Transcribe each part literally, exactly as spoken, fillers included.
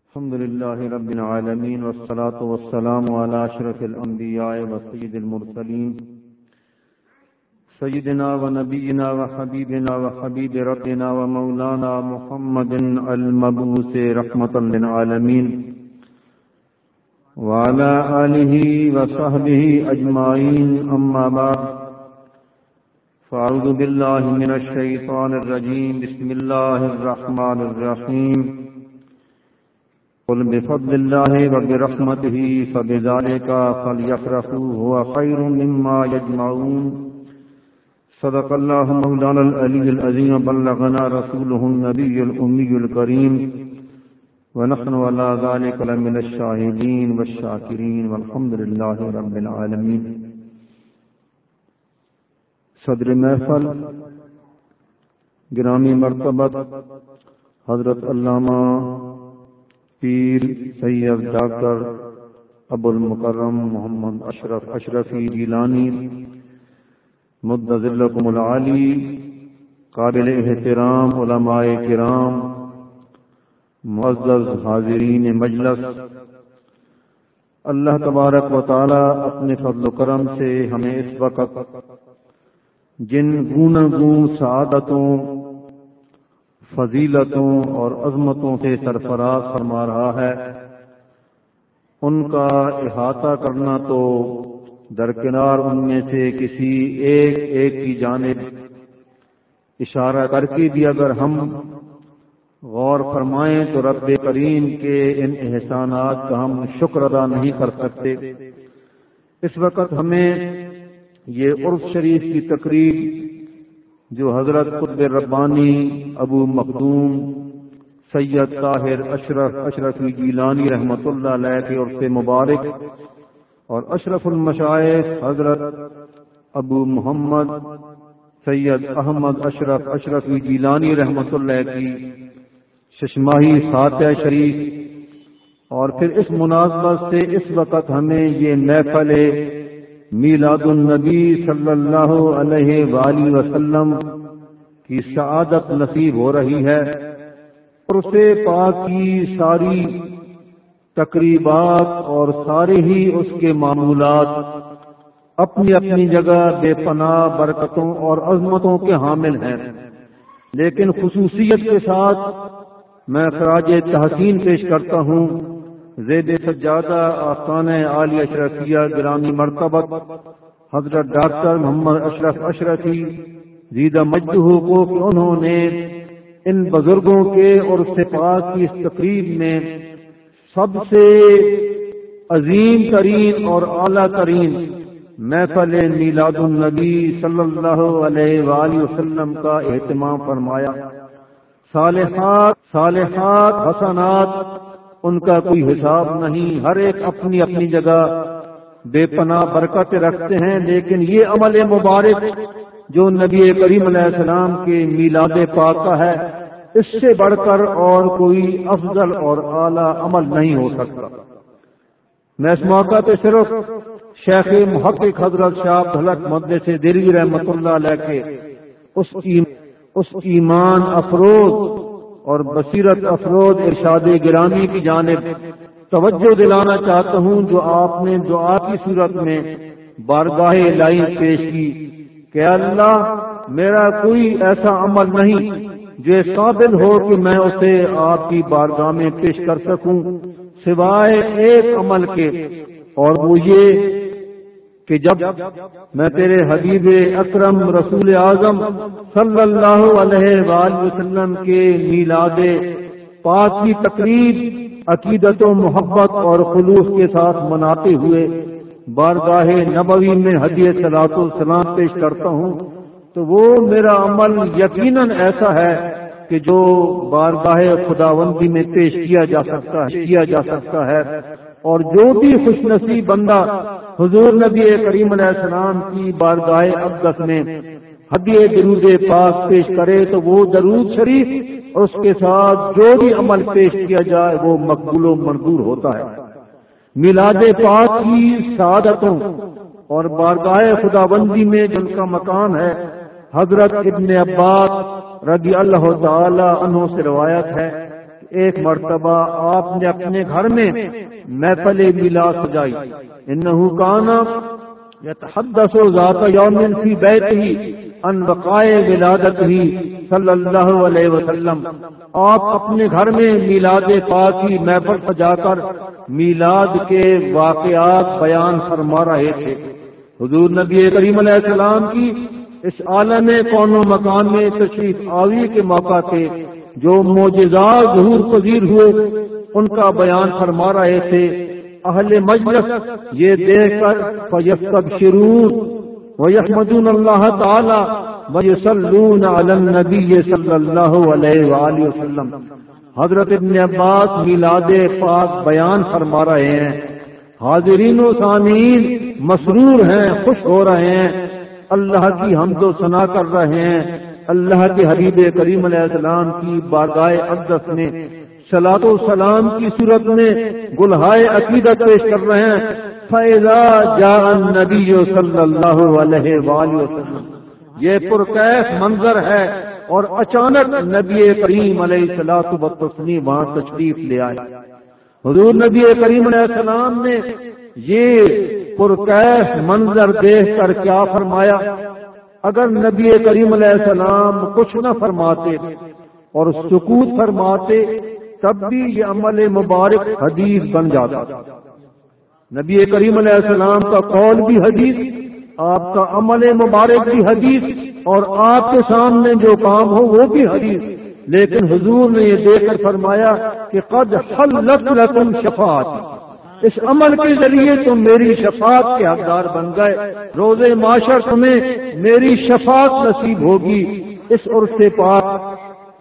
الحمد لله رب العالمين والصلاة والسلام على أشرف الأنبياء وسيد المرسلين سيدنا ونبينا وحبيبنا وحبيب ربنا ومولانا محمد المبعوث رحمة للعالمين وعلى آله وصحبه أجمعين. أما بعد، فأعوذ بالله من الشيطان الرجيم. بسم الله الرحمن الرحيم. قل بفضل الله وبرحمته فبذلك فليفرحوا هو خير مما يجمعون. صدق الله مولانا العلي العظيم وبلغنا رسوله النبي الأمي الكريم ونحن على ذلك لمن الشاهدين والشاكرين والحمد لله رب العالمين. صدر محفل گرامی مرتبت حضرت علامہ پیر سید ڈاکٹر ابو المکرم محمد اشرف اشرفی گیلانی مد ظلکم العالی، قابل احترام علماء کرام، معزز حاضرین مجلس، اللہ تبارک و تعالی اپنے فضل و کرم سے ہمیں اس وقت جن گوناگون سعادتوں، فضیلتوں اور عظمتوں سے سرفراز فرما رہا ہے، ان کا احاطہ کرنا تو درکنار ان میں سے کسی ایک ایک کی جانب اشارہ کر کے بھی اگر ہم غور فرمائیں تو رب کریم کے ان احسانات کا ہم شکر ادا نہیں کر سکتے. اس وقت ہمیں یہ عرس شریف کی تقریب جو حضرت قطب ربانی ابو مخدوم سید طاہر اشرف اشرفی گیلانی رحمۃ اللہ علیہ کے عرس مبارک اور اشرف المشائخ حضرت ابو محمد سید احمد اشرف اشرفی گیلانی رحمۃ اللہ کی ششماہی فاتحہ شریف، اور پھر اس مناسبت سے اس وقت ہمیں یہ محفل میلاد النبی صلی اللہ علیہ وآلہ وسلم کی سعادت نصیب ہو رہی ہے. عرس پاک کی ساری تقریبات اور سارے ہی اس کے معمولات اپنی اپنی جگہ بے پناہ برکتوں اور عظمتوں کے حامل ہیں، لیکن خصوصیت کے ساتھ میں خراج تحسین پیش کرتا ہوں زید سجادہ آستانہ عالیہ اشرفیہ گرامی مرتبت حضرت ڈاکٹر محمد اشرف اشرفی زیدہ مجدہ کو کہ انہوں نے ان بزرگوں کے اور صفات کی اس تقریب میں سب سے عظیم ترین اور اعلیٰ ترین محفل میلاد النبی صلی اللہ علیہ وآلہ وسلم کا اہتمام فرمایا. صالحات صالحات حسنات ان کا کوئی حساب نہیں، ہر ایک اپنی اپنی جگہ بے پناہ برکت رکھتے ہیں، لیکن یہ عمل مبارک جو نبی کریم علیہ السلام کے میلاد پاک کا ہے، اس سے بڑھ کر اور کوئی افضل اور اعلیٰ عمل نہیں ہو سکتا. میں اس موقع پہ صرف شیخ محقق حضرت شاہ ڈھلک مدرس دہلوی رحمۃ اللہ علیہ کے اس اس ایمان افروز اور بصیرت افروز ارشاد گرامی کی جانب توجہ دلانا چاہتا ہوں، جو آپ نے دعا کی صورت میں بارگاہ الہی پیش کی کہ اللہ میرا کوئی ایسا عمل نہیں جو اس قابل ہو کہ میں اسے آپ کی بارگاہ میں پیش کر سکوں سوائے ایک عمل کے، اور وہ یہ کہ جب میں تیرے حبیب اکرم رسول اعظم صلی اللہ علیہ وآلہ وسلم کے میلاد پاک کی تقریب عقیدت و محبت اور خلوص کے ساتھ مناتے ہوئے بارگاہ نبوی میں ہدیہ صلاۃ و سلام پیش کرتا ہوں، تو وہ میرا عمل یقیناً ایسا ہے کہ جو بارگاہ خداوندی میں پیش کیا جا سکتا ہے کیا جا سکتا ہے اور جو بھی خوش نصیب بندہ حضور نبی کریم علیہ السلام کی بارگاہ اقدس میں ہدیہ درود پاک پیش کرے تو وہ درود شریف اور اس کے ساتھ جو بھی عمل پیش کیا جائے وہ مقبول و منظور ہوتا ہے. میلاد پاک کی سعادتوں اور بارگاہ خداوندی میں جن کا مکان ہے، حضرت ابن عباس رضی اللہ تعالی عنہ سے روایت ہے ایک مرتبہ آپ نے اپنے گھر میں محفل میلاد سجائی. انه کان یتحدث ذات یوم فی بیتہ عن بقاء ولادتہ صلی اللہ علیہ وسلم. آپ اپنے گھر میں میلاد پاک کی محفل سجا کر میلاد کے واقعات بیان فرما رہے تھے. حضور نبی کریم علیہ السلام کی اس عالم کون و مکان میں تشریف آوری کے موقع تھے جو معجزات ظہور پذیر ہوئے ان کا بیان فرما رہے تھے. اہل مجلس یہ دیکھ کر فیستبشرون ویحمدون اللہ تعالی ویصلون علی النبی صلی اللہ علیہ وآلہ وسلم. حضرت ابن عباس میلاد پاک بیان فرما رہے ہیں. حاضرین و سامعین مسرور ہیں، خوش ہو رہے ہیں، اللہ کی حمد و ثنا کر رہے ہیں. اللہ کے حبیب کریم علیہ السلام کی بارگاہ اقدس میں صلاۃ و سلام کی صورت میں گلہائے عقیدت پیش کر رہے ہیں. فَإِذَا جَاءَ النَّبِيُّ صلی اللہ علیہ وآلہ وسلم. یہ پرکیف منظر ہے اور اچانک نبی کریم علیہ الصلوۃ والتسلیم وہاں تشریف لے آئے. حضور نبی کریم علیہ السلام نے یہ پرکیف منظر دیکھ کر کیا فرمایا؟ اگر نبی کریم علیہ السلام کچھ نہ فرماتے اور سکوت فرماتے تب بھی یہ عمل مبارک حدیث بن جاتا. نبی کریم علیہ السلام کا قول بھی حدیث، آپ کا عمل مبارک بھی حدیث، اور آپ کے سامنے جو کام ہو وہ بھی حدیث. لیکن حضور نے یہ دیکھ کر فرمایا کہ قد حلت لکم شفاعت، اس عمل کے ذریعے تم میری شفاعت کے حقدار بن گئے. روز معاشر تمہیں میری شفاعت نصیب ہوگی. اس عرص پاک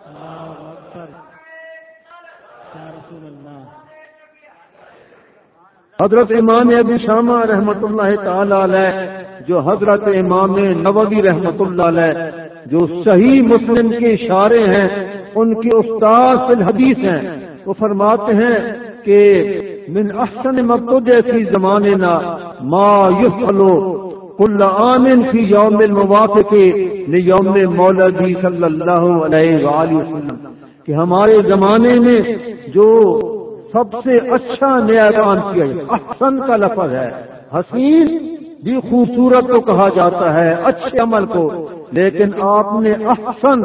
حضرت امام ابو شامہ رحمۃ اللہ تعالی علیہ، جو حضرت امام نووی رحمۃ اللہ علیہ جو صحیح مسلم کے اشارے ہیں، ان کے استاد فی الحدیث ہیں، وہ فرماتے ہیں کہ من احسن مبتدع فی زماننا ما یفعل کل عام فی یوم الموافق لیوم مولدی صلی اللہ علیہ وآلہ وسلم، کہ ہمارے زمانے میں جو سب سے اچھا نیا کام کیا ہے. احسن کا لفظ ہے، حسین بھی خوبصورت کو کہا جاتا ہے، اچھے عمل کو، لیکن آپ نے احسن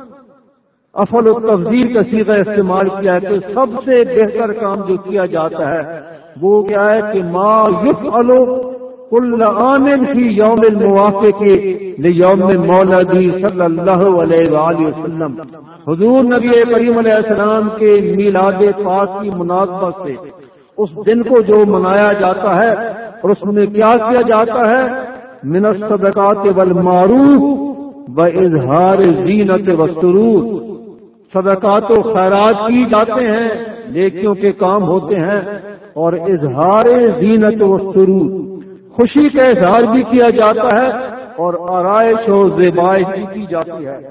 افضل التفضیل کا صیغہ استعمال کیا کہ سب سے بہتر کام جو کیا جاتا ہے وہ کیا ہے کہ ما یفعل کل عام فی یوم الموافق لیوم مولدی صلی اللہ علیہ وآلہ وسلم. حضور نبی کریم علیہ السلام کے میلاد پاک کی مناسبت سے اس دن کو جو منایا جاتا ہے اور اس میں کیا کیا جاتا ہے؟ من الصدقات والمعروف واظہار زینت والسرور. صدقات و خیرات کی جاتے ہیں، نیکیوں کے کام ہوتے ہیں، اور اظہار زینت والسرور، خوشی کا اظہار بھی کیا جاتا ہے اور آرائش و زیبائش بھی کی جاتی ہے.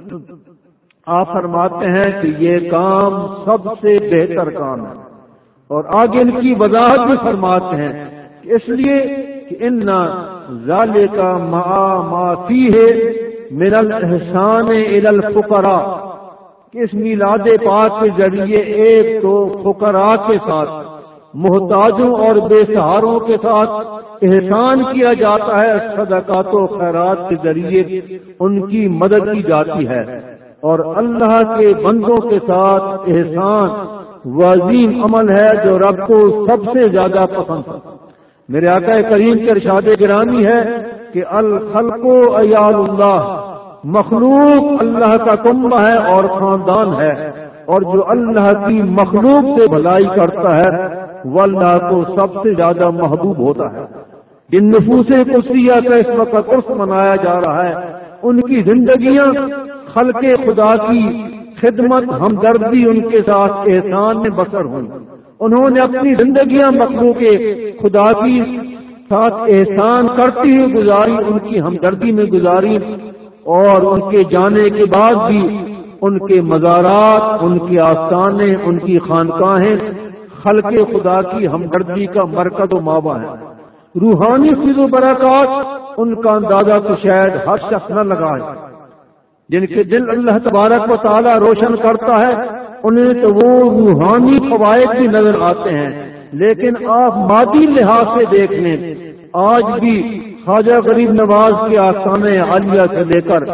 آپ فرماتے ہیں کہ یہ کام سب سے بہتر کام ہے، اور آگے ان کی وضاحت بھی فرماتے ہیں کہ اس لیے کہ ان ذالک مع ما فیہ من الاحسان الی الفقراء، کہ اس میلاد پاک کے ذریعے ایک تو فقراء کے ساتھ، محتاجوں اور بے سہاروں کے ساتھ احسان کیا جاتا ہے، صدقات و خیرات کے ذریعے ان کی مدد کی جاتی ہے، اور اللہ کے بندوں کے ساتھ احسان وہ عظیم عمل ہے جو رب کو سب سے زیادہ پسند ہے. میرے آقا کریم کے ارشاد گرامی ہے کہ الخلق عیال اللہ، مخلوق اللہ کا کنبہ ہے اور خاندان ہے، اور جو اللہ کی مخلوق سے بھلائی کرتا ہے وہ اللہ کو سب سے زیادہ محبوب ہوتا ہے. جن نفوس قدسیہ کا اس وقت عرس منایا جا رہا ہے، ان کی زندگیاں خلق خدا کی خدمت، ہمدردی، ان کے ساتھ احسان میں بسر ہوئی. انہوں نے اپنی زندگیاں مخلوق خدا کی ساتھ احسان کرتی ہوئی گزاری، ان کی ہمدردی میں گزاری، اور ان کے جانے کے بعد بھی ان کے مزارات، ان کے آستانے، ان کی خانقاہیں خلق خدا کی ہمدردی کا مرکز و ماوا ہے. روحانی فیض و برکات ان کا اندازہ تو شاید ہر شخص نہ لگائے. جن کے دل اللہ تبارک و تعالی روشن کرتا ہے انہیں تو وہ روحانی فوائد بھی نظر آتے ہیں، لیکن آپ مادی لحاظ سے دیکھ لیں، آج بھی خواجہ غریب نواز کے آستانہ عالیہ سے لے کر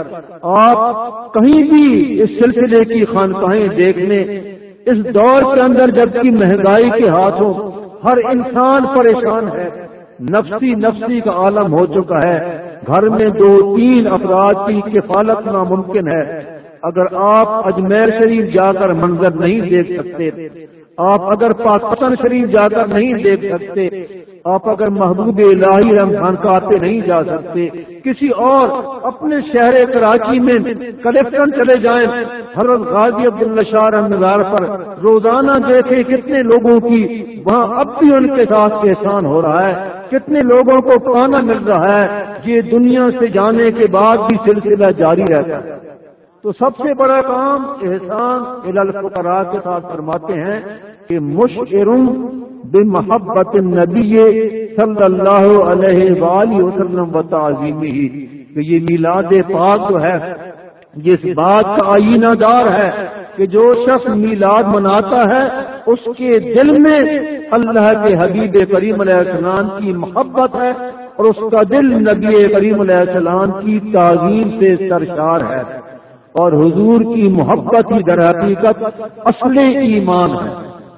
آپ کہیں بھی اس سلسلے کی خانقاہیں دیکھ لیں، اس دور کے اندر جبکہ مہنگائی کے ہاتھوں ہر انسان پریشان ہے، نفسی نفسی کا عالم ہو چکا ہے، گھر میں دو تین افراد کی کفالت ناممکن ہے۔ اگر آپ اجمیر شریف جا کر منظر نہیں دیکھ سکتے، آپ اگر پاکستان شریف جا کر نہیں دیکھ سکتے، آپ اگر محبوب الہی رمضان کا آتے نہیں جا سکتے، کسی اور اپنے شہر کراچی میں کلیکٹن چلے جائیں، حضرت غازی عبداللہ شاہ رمضان پر روزانہ دیکھیں کتنے لوگوں کی وہاں اب بھی ان کے ساتھ احسان ہو رہا ہے، کتنے لوگوں کو کھانا مل رہا ہے، یہ دنیا سے جانے کے بعد بھی سلسلہ جاری رہتا ہے۔ تو سب سے بڑا کام احسان الی الفقراء کے ساتھ فرماتے ہیں کہ مشعرٌ بمحبت النبی صلی اللہ علیہ وآلہ وسلم و تعظیمہ، کہ یہ میلاد پاک جو ہے یہ اس بات کا آئینہ دار ہے کہ جو شخص میلاد مناتا ہے اس کے دل میں اللہ کے حبیب کریم علیہ السلام کی محبت ہے اور اس کا دل نبی کریم علیہ السلام کی تعظیم سے سرشار ہے، اور حضور کی محبت ہی در حقیقت اصل ایمان ہے۔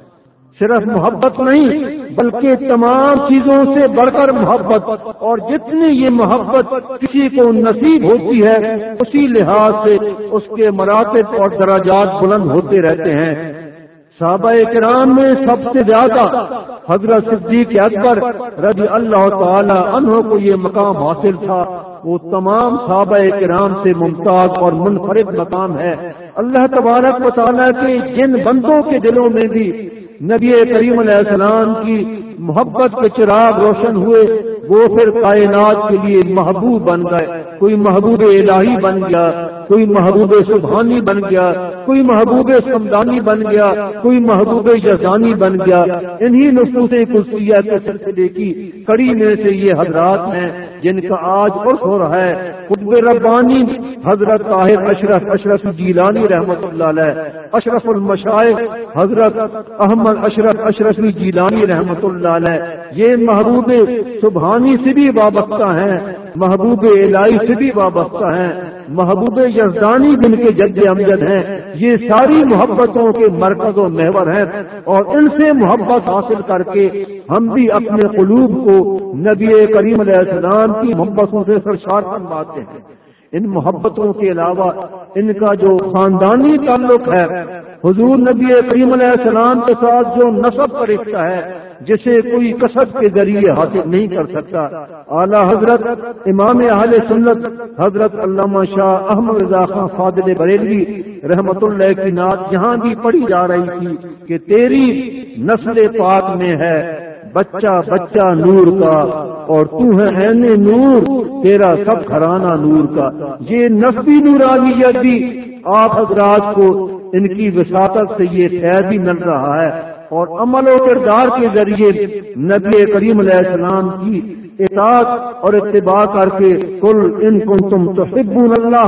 صرف محبت نہیں بلکہ تمام چیزوں سے بڑھ کر محبت، اور جتنی یہ محبت کسی کو نصیب ہوتی ہے اسی لحاظ سے اس کے مراتب اور درجات بلند ہوتے رہتے ہیں۔ صحابہ کرام میں سب سے زیادہ حضرت صدیق اکبر رضی اللہ تعالی عنہ کو یہ مقام حاصل تھا، وہ تمام صحابہ کرام سے ممتاز اور منفرد مقام ہے۔ اللہ تبارک و تعالیٰ کے جن بندوں کے دلوں میں بھی نبی کریم علیہ السلام کی محبت کے چراغ روشن ہوئے، وہ پھر کائنات کے لیے محبوب بن گئے، کوئی محبوب الہی بن گیا، کوئی محبوب سبحانی بن گیا، کوئی محبوب سمدانی بن گیا، کوئی محبوب یزدانی بن گیا۔ انہی نفوس قدسیہ کے سلسلے کی کڑی میں سے یہ حضرات ہیں جن کا آج عرس ہو رہا ہے۔ قطب ربانی حضرت طاہر اشرف اشرف جیلانی رحمۃ اللہ علیہ، اشرف المشائخ حضرت احمد اشرف اشرف جیلانی رحمۃ اللہ علیہ، یہ محبوب سبحانی سے بھی وابستہ ہیں، محبوب الہی سے بھی وابستہ ہیں، محبوب یزدانی جن کے جد امجد ہیں، یہ ساری محبتوں کے مرکز و محور ہیں، اور ان سے محبت حاصل کر کے ہم بھی اپنے قلوب کو نبی کریم علیہ السلام کی محبتوں سے سرشار فرماتے ہیں۔ ان محبتوں کے علاوہ ان کا جو خاندانی تعلق ہے، حضور نبی کریم علیہ السلام کے ساتھ جو نسب کا رشتہ ہے جسے کوئی کسب کے ذریعے حاصل نہیں کر سکتا، اعلیٰ حضرت امام اہل سنت حضرت علامہ شاہ احمد رضا خان فاضل بریلوی رحمت اللہ کی نعت جہاں بھی پڑھی جا رہی تھی کہ تیری نسل پاک میں ہے بچہ بچہ نور کا، اور تو ہے عین نور تیرا سب گھرانہ نور کا۔ یہ نسبی نورانیت بھی آپ حضرات کو ان کی وساطت سے یہ خیر بھی مل رہا ہے، اور عمل و کردار کے ذریعے نبی کریم علیہ السلام کی اطاعت اور اتباع کر کے قل ان کنتم تحبون اللہ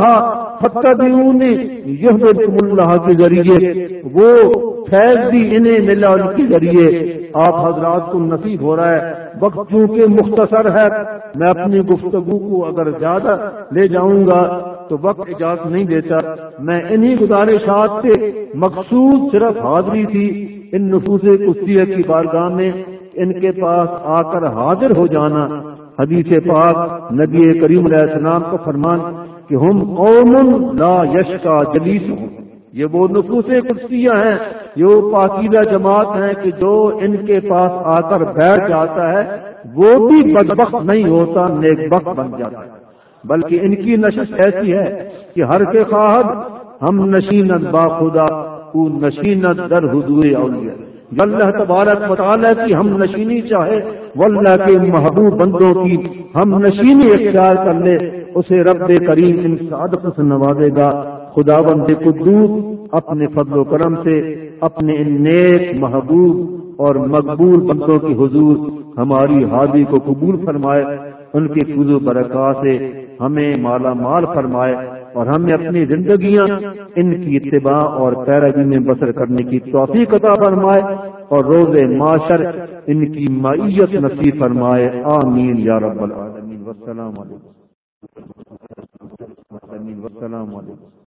فاتبعونی یحببکم اللہ کے ذریعے وہ فیض بھی انہیں ملا، ان کے ذریعے آپ حضرات کو نصیب ہو رہا ہے۔ وقت چونکہ مختصر ہے، میں اپنی گفتگو کو اگر زیادہ لے جاؤں گا تو وقت اجازت نہیں دیتا۔ میں انہی گزارشات سے مقصود صرف حاضری تھی ان نفوس قدسیہ کی بارگاہ میں، ان کے پاس آ کر حاضر ہو جانا۔ حدیث پاک نبی کریم علیہ السلام کو فرمان کہ ہم قوم لا یشکا جلیسہم، یہ وہ نفوس قدسیہ ہیں، یہ وہ پاکیزہ جماعت ہیں کہ جو ان کے پاس آ کر بیٹھ جاتا ہے وہ بھی بدبخت نہیں ہوتا، نیک بخت بن جاتا ہے، بلکہ ان کی نشست ایسی ہے کہ ہر کے خواہد ہم نشینت با خدا او نشینت در حضور اولیاء، اللہ تبارک و تعالیٰ کی ہم نشینی چاہے، واللہ کے محبوب بندوں کی ہم نشینی اختیار کر لے، اسے رب کریم ان سعادت سے نوازے گا۔ خداوند قدوس اپنے فضل و کرم سے اپنے ان نیک محبوب اور مقبول بندوں کی حضور ہماری حاضری کو قبول فرمائے، ان کے فضل و برکات سے ہمیں مالا مال فرمائے، اور ہمیں اپنی زندگیاں ان کی اتباع اور پیروی میں بسر کرنے کی توفیق عطا فرمائے اور روز معاشر ان کی معیت نصیب فرمائے، آمین یا رب العالمین۔ والسلام علیکم۔ والسلام علیکم۔